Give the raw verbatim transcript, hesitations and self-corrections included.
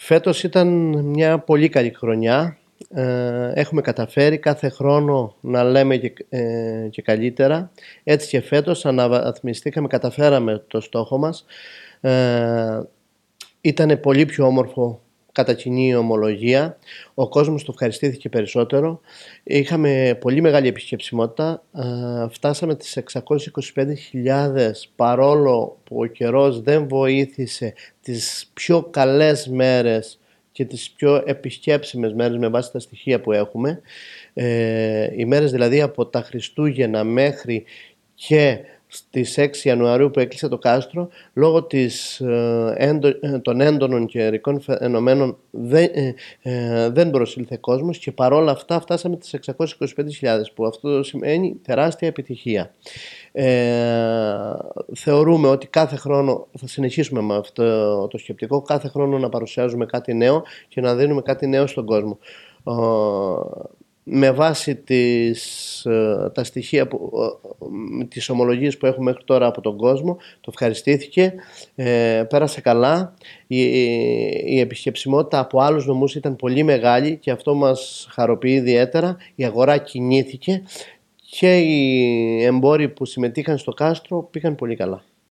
Φέτος ήταν μια πολύ καλή χρονιά. Ε, έχουμε καταφέρει κάθε χρόνο να λέμε και, ε, και καλύτερα. Έτσι και φέτος αναβαθμιστήκαμε, καταφέραμε το στόχο μας. Ε, ήτανε πολύ πιο όμορφο κατά κοινή ομολογία. Ο κόσμος το ευχαριστήθηκε περισσότερο. Είχαμε πολύ μεγάλη επισκεψιμότητα. Ε, φτάσαμε τις εξακόσιες είκοσι πέντε χιλιάδες, παρόλο που ο καιρός δεν βοήθησε τις πιο καλές μέρες και τις πιο επισκέψιμες μέρες με βάση τα στοιχεία που έχουμε. Ε, οι μέρες δηλαδή από τα Χριστούγεννα μέχρι και στις έξι Ιανουαρίου που έκλεισε το κάστρο, λόγω της, ε, έντο, των έντονων καιρικών φαινομένων δεν, ε, ε, δεν προσήλθε κόσμος και παρόλα αυτά φτάσαμε τις εξακόσιες είκοσι πέντε χιλιάδες, που αυτό σημαίνει τεράστια επιτυχία. Ε, θεωρούμε ότι κάθε χρόνο θα συνεχίσουμε με αυτό το σκεπτικό, κάθε χρόνο να παρουσιάζουμε κάτι νέο και να δίνουμε κάτι νέο στον κόσμο. Ε, με βάση τις, τα στοιχεία, που, τις ομολογίες που έχουμε μέχρι τώρα από τον κόσμο, το ευχαριστήθηκε, ε, πέρασε καλά. Η, η επισκεψιμότητα από άλλους νομούς ήταν πολύ μεγάλη και αυτό μας χαροποιεί ιδιαίτερα. Η αγορά κινήθηκε και οι εμπόροι που συμμετείχαν στο κάστρο πήγαν πολύ καλά.